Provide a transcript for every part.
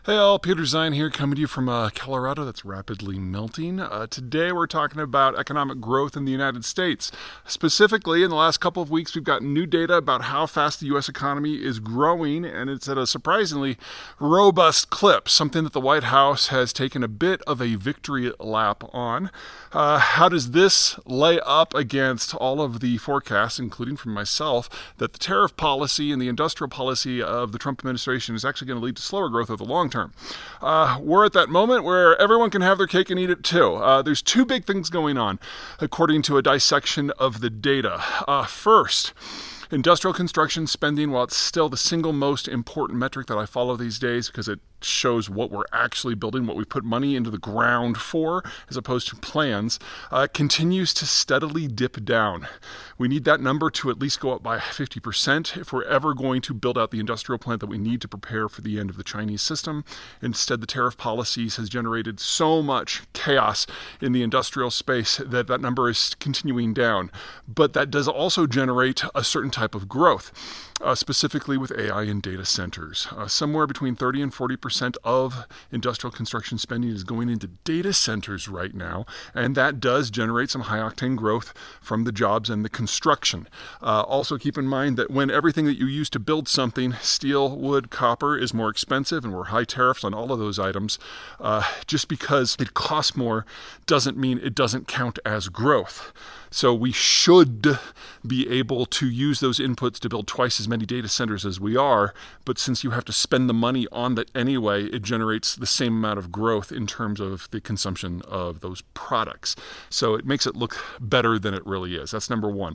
Hey all, Peter Zine here, coming to you from Colorado that's rapidly melting. Today we're talking about economic growth in the United States. Specifically, in the last couple of weeks, we've got new data about how fast the U.S. economy is growing, and it's at a surprisingly robust clip, something that the White House has taken a bit of a victory lap on. How does this lay up against all of the forecasts, including from myself, that the tariff policy and the industrial policy of the Trump administration is actually going to lead to slower growth over the long term? We're at that moment where everyone can have their cake and eat it too. There's two big things going on, according to a dissection of the data. First, industrial construction spending, while it's still the single most important metric that I follow these days because it shows what we're actually building, what we put money into the ground for, as opposed to plans, continues to steadily dip down. We need that number to at least go up by 50% if we're ever going to build out the industrial plant that we need to prepare for the end of the Chinese system. Instead, the tariff policies has generated so much chaos in the industrial space that that number is continuing down. But that does also generate a certain type of growth. Specifically with AI and data centers. Somewhere between 30 and 40% of industrial construction spending is going into data centers right now, and that does generate some high-octane growth from the jobs and the construction. Also keep in mind that when everything that you use to build something, steel, wood, copper, is more expensive, and we're high tariffs on all of those items, just because it costs more doesn't mean it doesn't count as growth. So we should be able to use those inputs to build twice as many data centers as we are, but since you have to spend the money on that anyway, it generates the same amount of growth in terms of the consumption of those products. So it makes it look better than it really is. That's number one.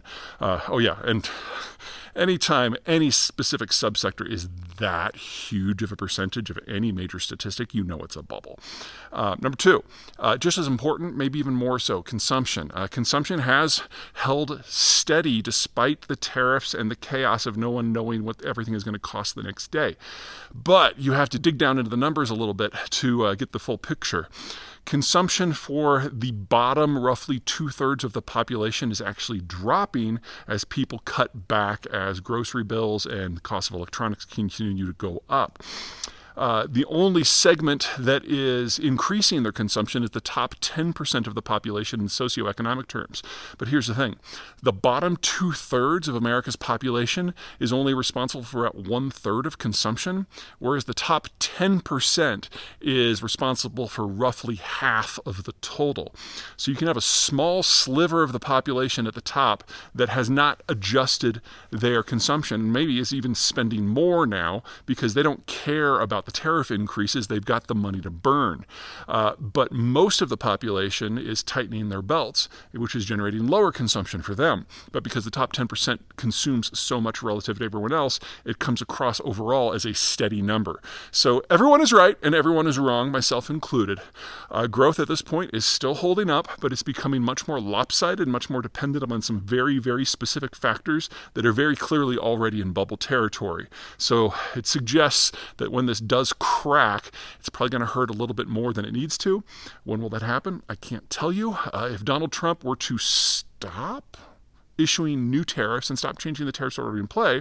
And anytime any specific subsector is that huge of a percentage of any major statistic, you know it's a bubble. Number two, just as important, maybe even more so, consumption. Consumption has held steady despite the tariffs and the chaos of no one knowing what everything is going to cost the next day. But you have to dig down into the numbers a little bit to get the full picture. Consumption for the bottom roughly 2/3 of the population is actually dropping as people cut back as grocery bills and the cost of electronics continue to go up. The only segment that is increasing their consumption is the top 10% of the population in socioeconomic terms. But here's the thing. The bottom 2/3 of America's population is only responsible for about 1/3 of consumption, whereas the top 10% is responsible for roughly half of the total. So you can have a small sliver of the population at the top that has not adjusted their consumption, and maybe is even spending more now because they don't care about the tariff increases. They've got the money to burn. But most of the population is tightening their belts, which is generating lower consumption for them. But because the top 10% consumes so much relative to everyone else, it comes across overall as a steady number. So everyone is right and everyone is wrong, myself included. Growth at this point is still holding up, but it's becoming much more lopsided, much more dependent on some very, very specific factors that are very clearly already in bubble territory. So it suggests that when this does crack, it's probably going to hurt a little bit more than it needs to. When will that happen? I can't tell you. If Donald Trump were to stop issuing new tariffs and stop changing the tariffs already in play,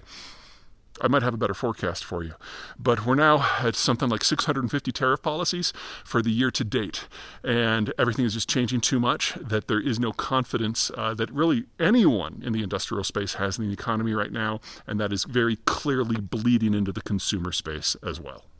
I might have a better forecast for you. But we're now at something like 650 tariff policies for the year to date. And everything is just changing too much that there is no confidence that really anyone in the industrial space has in the economy right now. And that is very clearly bleeding into the consumer space as well.